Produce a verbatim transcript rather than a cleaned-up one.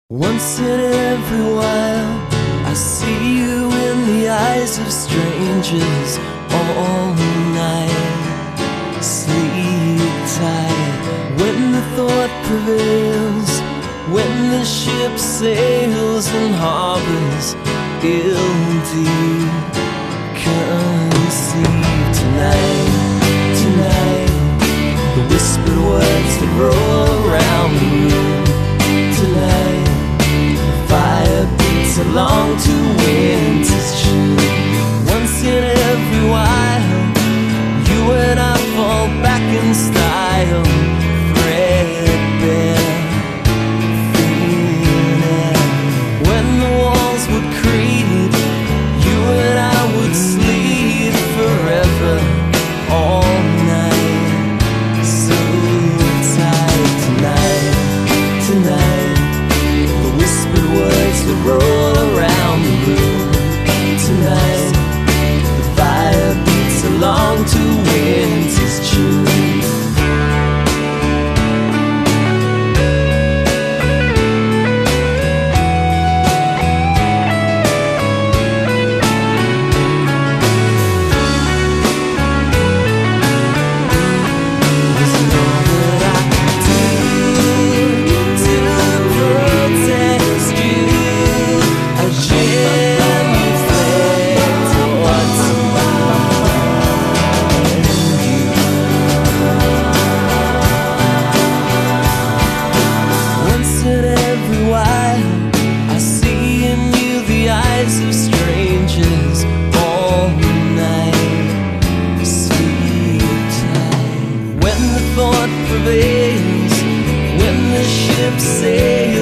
Once in every while, I see you in the eyes of strangers all night. Sleep tight when the thought prevails, when the ship sails and harbors ill deep. Conceive tonight, tonight, the whispered words that roll around the room. Tonight, fire beats along to winter's tune. Once in every while, you and I fall back in style, threadbare, thin air. When the walls would creak, you and I would sleep forever, all night. So tight tonight, tonight, the whispered words that roll around the room. Tonight, the fire beats along to winter's tune. Of strangers all night. Sleep tight when the thought prevails, when the ship sails